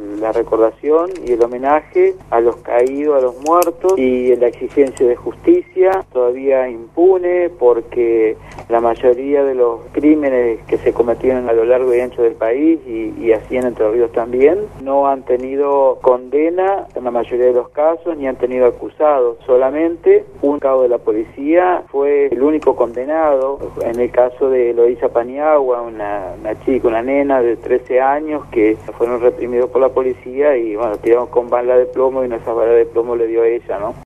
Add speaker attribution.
Speaker 1: la recordación y el homenaje a los caídos, a los muertos, y la exigencia de justicia todavía impune, porque la mayoría de los crímenes que se cometieron a lo largo y ancho del país y así en Entre Ríos también no han tenido condena en la mayoría de los casos, ni han tenido acusados. Solamente un cabo de la policía fue el único condenado. En el caso de Eloísa Paniagua, una chica, una nena de 13 años que fueron reprimidos por la policía y bueno, tiraron con bala de plomo y esa bala de plomo le dio a ella, ¿no?